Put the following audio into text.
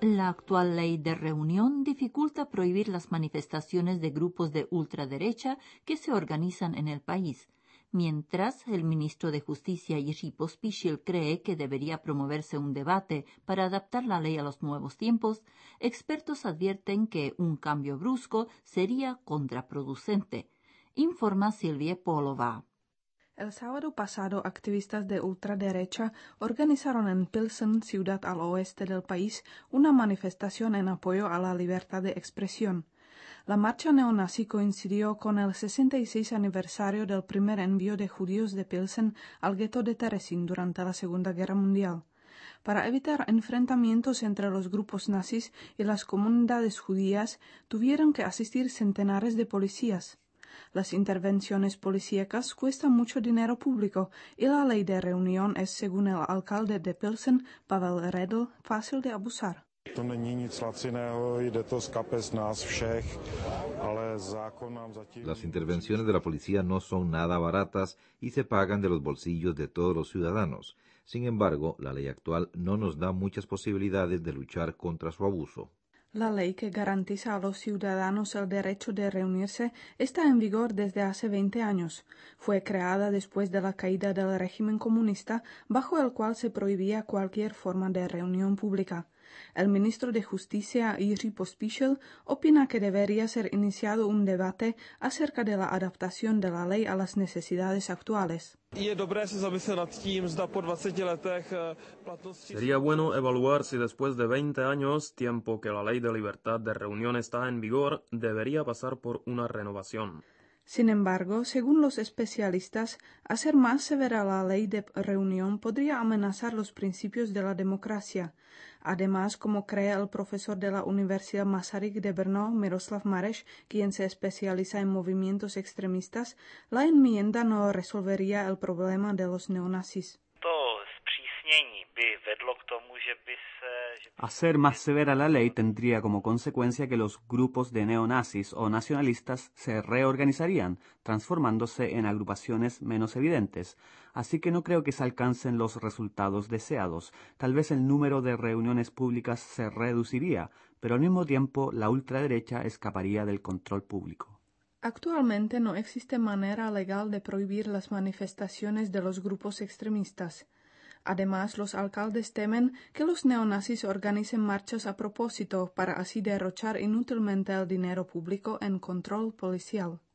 La actual ley de reunión dificulta prohibir las manifestaciones de grupos de ultraderecha que se organizan en el país. Mientras, el ministro de Justicia Jiří Pospíšil cree que debería promoverse un debate para adaptar la ley a los nuevos tiempos, expertos advierten que un cambio brusco sería contraproducente. Informa Silvia Polová. El sábado pasado, activistas de ultraderecha organizaron en Pilsen, ciudad al oeste del país, una manifestación en apoyo a la libertad de expresión. La marcha neonazi coincidió con el 66 aniversario del primer envío de judíos de Pilsen al gueto de Terezín durante la Segunda Guerra Mundial. Para evitar enfrentamientos entre los grupos nazis y las comunidades judías, tuvieron que asistir centenares de policías. Las intervenciones policíacas cuestan mucho dinero público y la ley de reunión es, según el alcalde de Pilsen, Pavel Redl, fácil de abusar. To není nic laciného, jde to z kapes nás všech, ale zákon nám zatím... Las intervenciones de la policía no son nada baratas y se pagan de los bolsillos de todos los ciudadanos. Sin embargo, la ley actual no nos da muchas posibilidades de luchar contra su abuso. La ley que garantiza a los ciudadanos el derecho de reunirse está en vigor desde hace 20 años. Fue creada después de la caída del régimen comunista, bajo el cual se prohibía cualquier forma de reunión pública. El ministro de Justicia, Jiří Pospíšil, opina que debería ser iniciado un debate acerca de la adaptación de la ley a las necesidades actuales. Sería bueno evaluar si después de 20 años, tiempo que la ley de libertad de reunión está en vigor, debería pasar por una renovación. Sin embargo, según los especialistas, hacer más severa la ley de reunión podría amenazar los principios de la democracia. Además, como cree el profesor de la Universidad Masaryk de Brno, Miroslav Mareš, quien se especializa en movimientos extremistas, la enmienda no resolvería el problema de los neonazis. Hacer más severa la ley tendría como consecuencia que los grupos de neonazis o nacionalistas se reorganizarían, transformándose en agrupaciones menos evidentes. Así que no creo que se alcancen los resultados deseados. Tal vez el número de reuniones públicas se reduciría, pero al mismo tiempo la ultraderecha escaparía del control público. Actualmente no existe manera legal de prohibir las manifestaciones de los grupos extremistas. Además, los alcaldes temen que los neonazis organicen marchas a propósito para así derrochar inútilmente el dinero público en control policial.